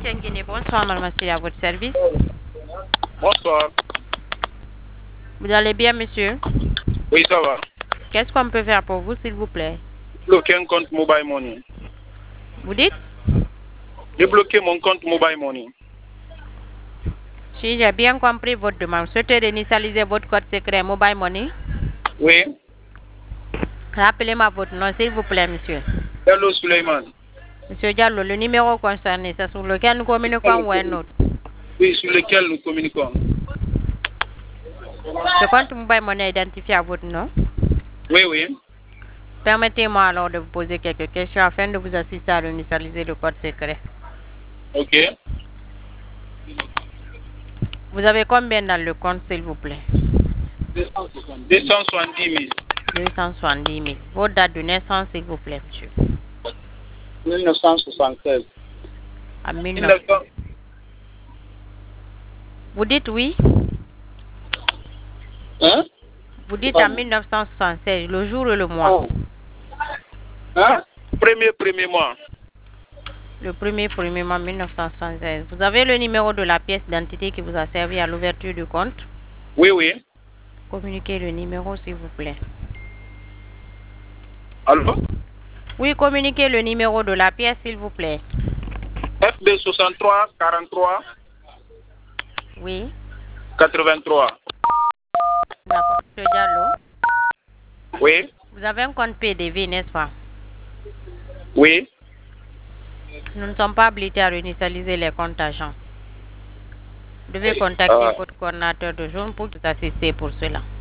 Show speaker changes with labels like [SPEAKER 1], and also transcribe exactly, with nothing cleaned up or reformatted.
[SPEAKER 1] Guinée, bonsoir, madame, c'est à votre service.
[SPEAKER 2] Bonsoir.
[SPEAKER 1] Vous allez bien, monsieur?
[SPEAKER 2] Oui, ça va.
[SPEAKER 1] Qu'est-ce qu'on peut faire pour vous, s'il vous plaît?
[SPEAKER 2] Bloquer un compte Mobile Money.
[SPEAKER 1] Vous dites?
[SPEAKER 2] J'ai bloqué mon compte Mobile Money.
[SPEAKER 1] Si j'ai bien compris votre demande, souhaitez réinitialiser votre code secret Mobile Money?
[SPEAKER 2] Oui.
[SPEAKER 1] Rappelez-moi votre nom, s'il vous plaît, monsieur.
[SPEAKER 2] Hello, Suleiman.
[SPEAKER 1] Monsieur Diallo, le numéro concerné, c'est sur lequel nous communiquons ou un autre?
[SPEAKER 2] Oui, sur lequel nous communiquons.
[SPEAKER 1] Ce compte Mobile Money est identifié à votre nom?
[SPEAKER 2] Oui, oui.
[SPEAKER 1] Permettez-moi alors de vous poser quelques questions afin de vous assister à réinitialiser le code secret.
[SPEAKER 2] Ok.
[SPEAKER 1] Vous avez combien dans le compte, s'il vous plaît?
[SPEAKER 2] deux cent soixante-dix mille.
[SPEAKER 1] deux cent soixante-dix mille. Votre date de naissance, s'il vous plaît, monsieur?
[SPEAKER 2] mille neuf cent soixante-treize.
[SPEAKER 1] À mille neuf cents. Vous dites oui?
[SPEAKER 2] Hein?
[SPEAKER 1] Vous dites en mille neuf cent soixante-seize, le jour et le mois.
[SPEAKER 2] Oh. Hein? Premier, premier mois.
[SPEAKER 1] Le premier, premier mois mille neuf cent soixante-seize. Vous avez le numéro de la pièce d'identité qui vous a servi à l'ouverture du compte?
[SPEAKER 2] Oui, oui.
[SPEAKER 1] Communiquez le numéro, s'il vous plaît.
[SPEAKER 2] Allô?
[SPEAKER 1] Oui, communiquez le numéro de la pièce, s'il vous plaît.
[SPEAKER 2] F B soixante-trois quarante-trois.
[SPEAKER 1] Oui.
[SPEAKER 2] quatre-vingt-trois.
[SPEAKER 1] D'accord. Monsieur Diallo.
[SPEAKER 2] Oui.
[SPEAKER 1] Vous avez un compte P D V, n'est-ce pas?
[SPEAKER 2] Oui.
[SPEAKER 1] Nous ne sommes pas habilités à réinitialiser les comptes agents. Vous devez contacter
[SPEAKER 2] Euh.
[SPEAKER 1] votre coordinateur de zone pour vous assister pour cela.